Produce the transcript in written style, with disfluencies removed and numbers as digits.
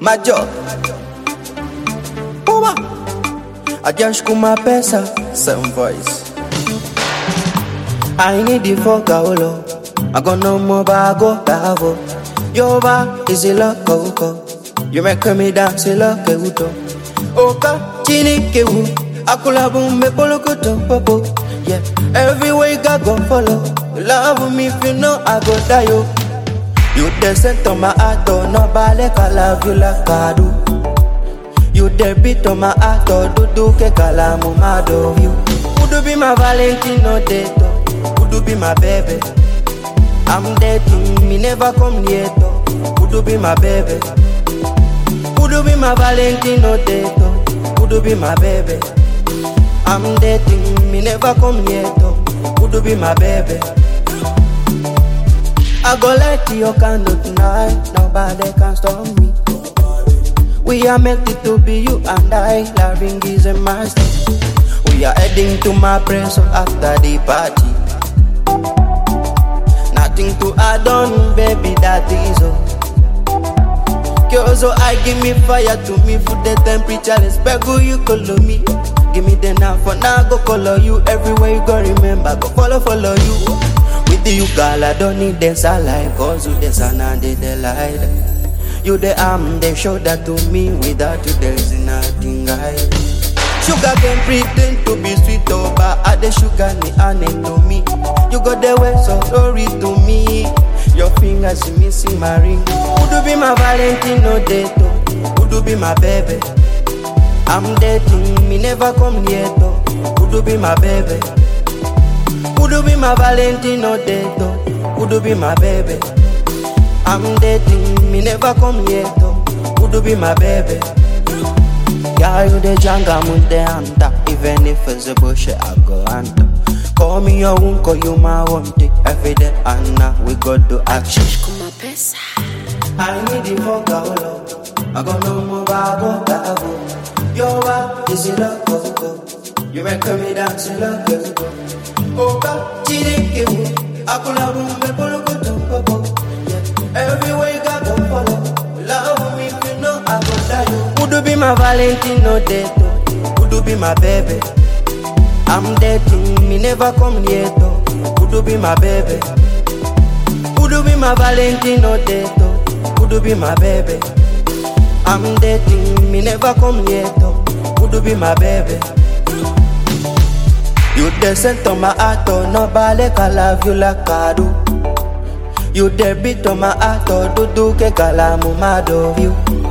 Major Uba Ajash kuma pesa Same voice I need the focus. I got no more bago davo. Yoba is a loco. You make me dance a loco. Oka chini kewu. Akula boom me polokoto popo. Yeah, everywhere you go follow. You love me if you know I go die yo. You the scent on my heart, oh no balek I love you like I do. You the beat on my heart, oh do ke kalamu mado you. Would you be my Valentino dato? Would you be my baby? I'm dating, me never come near to. Would you be my baby? Would you be my Valentino dato? Would you be my baby? I'm dating, me never come near to. Would you be my baby? I go light your candle tonight, nobody can stop me. We are meant to be you and I, loving is a master. We are heading to my place after the party. Nothing to add on, baby, that is all. Girl, so I give me fire to me for the temperature. Let's beg you color me. Give me the now for now, go color you. Everywhere you go, remember, go follow you. With you, girl, I don't need this alive. Cause you the sun and the light. You the arm, they show that to me. Without you, there's nothing I. Sugar can pretend to be sweet, oh, but add the sugar and it to me. You got the way so sorry to me. Your fingers missing my ring. Would you be my Valentino dato? Would you be my baby? I'm dating, me never come near to. Would you be my baby? Would you be my Valentino dato? Would you be my baby? I'm dating, me never come near to. Would you be my baby? Yeah, you the jungle, I'm the hunter. Even if it's a bush, I go hunter. Call me your uncle, you my wanty. Every day and now we go to action. I need the focus. I got no more bago davo. Your wife is a loco. You make me dance a loco. Oka chini kewu. Akula boom me polokoto popo. Everywhere you go follow. Love me if you know I go die. Would you be my Valentino dato? Would you be my baby? I'm dating, me never come near to. Would you be my baby? Would you be my Valentino dato? Would you be my baby? I'm dating, me never come near to. Would you be my baby? You the scent on my heart, oh no balek I love you like I do. You the beat on my heart, oh do ke kalamu mado you.